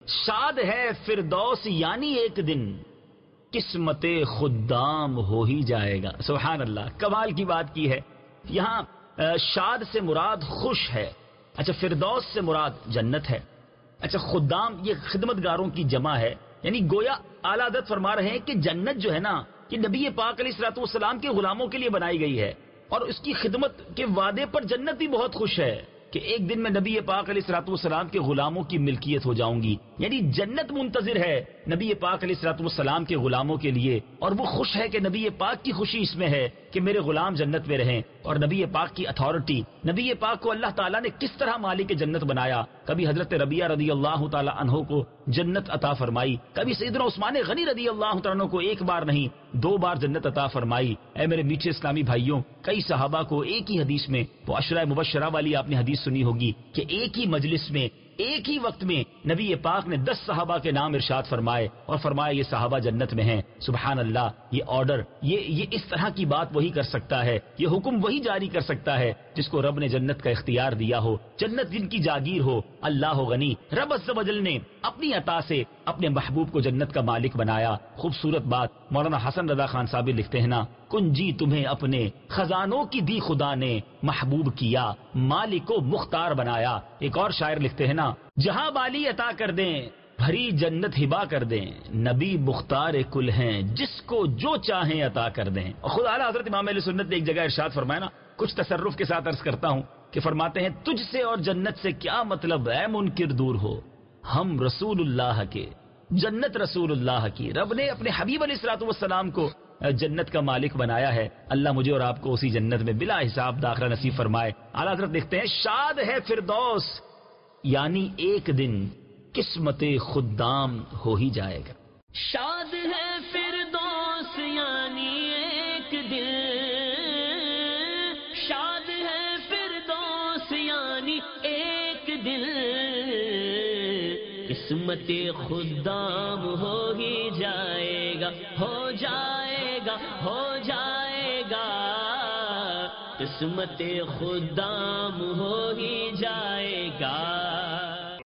شاد ہے فردوس یعنی ایک دن قسمت خدام ہو ہی جائے گا. سبحان اللہ، کمال کی بات کی ہے. یہاں شاد سے مراد خوش ہے. اچھا، فردوس سے مراد جنت ہے. اچھا، خدام یہ خدمت گاروں کی جمع ہے، یعنی گویا اعلیٰ حضرت فرما رہے ہیں کہ جنت جو ہے نا، یہ نبی پاک علیہ الصلوۃ والسلام کے غلاموں کے لیے بنائی گئی ہے، اور اس کی خدمت کے وعدے پر جنت بھی بہت خوش ہے کہ ایک دن میں نبی پاک علیہ الصلوۃ والسلام کے غلاموں کی ملکیت ہو جاؤں گی. یعنی جنت منتظر ہے نبی پاک علیہ الصلوۃ والسلام کے غلاموں کے لیے، اور وہ خوش ہے کہ نبی پاک کی خوشی اس میں ہے کہ میرے غلام جنت میں رہیں. اور نبی پاک کی اتھارٹی، نبی پاک کو اللہ تعالیٰ نے کس طرح مالک جنت بنایا. کبھی حضرت ربیعہ رضی اللہ تعالیٰ عنہ کو جنت عطا فرمائی، کبھی سیدنا عثمان غنی رضی اللہ تعالیٰ عنہ کو ایک بار نہیں 2 بار جنت عطا فرمائی. اے میرے میٹھے اسلامی بھائیوں، کئی صحابہ کو ایک ہی حدیث میں، وہ عشرہ مبشرہ والی آپ نے حدیث سنی ہوگی کہ ایک ہی مجلس میں ایک ہی وقت میں نبی پاک نے 10 صحابہ کے نام ارشاد فرمائے اور فرمایا یہ صحابہ جنت میں ہیں. سبحان اللہ، یہ آرڈر، یہ اس طرح کی بات وہی کر سکتا ہے، یہ حکم وہی جاری کر سکتا ہے جس کو رب نے جنت کا اختیار دیا ہو، جنت جن کی جاگیر ہو. اللہ غنی، رب عز و جل نے اپنی عطا سے اپنے محبوب کو جنت کا مالک بنایا. خوبصورت بات. مولانا حسن رضا خان صاحب لکھتے ہیں نا، کنجی تمہیں اپنے خزانوں کی دی خدا نے، محبوب کیا مالک و مختار بنایا. ایک اور شاعر لکھتے ہیں نا، جہاں بالی عطا کر دیں بھری جنت ہبا کر دیں، نبی مختار کل ہیں جس کو جو چاہیں عطا کر دیں. اور خود اعلیٰ حضرت امام اہل سنت نے ایک جگہ ارشاد فرمایا نا، کچھ تصرف کے ساتھ عرض کرتا ہوں کہ فرماتے ہیں تجھ سے اور جنت سے کیا مطلب اے منکر دور ہو، ہم رسول اللہ کے، جنت رسول اللہ کی. رب نے اپنے حبیب علیہ الصلوۃ والسلام کو جنت کا مالک بنایا ہے. اللہ مجھے اور آپ کو اسی جنت میں بلا حساب داخلہ نصیب فرمائے. اعلیٰ حضرت دیکھتے ہیں شاد ہے فردوس یعنی ایک دن قسمت خدام ہو ہی جائے گا. شاد ہے فردوس یعنی ایک دن، شاد ہے فردوس یعنی ایک دن، قسمت خدام ہو ہی جائے گا، ہو جائے گا، ہو جائے گا، قسمت خدام ہو ہی جائے گا.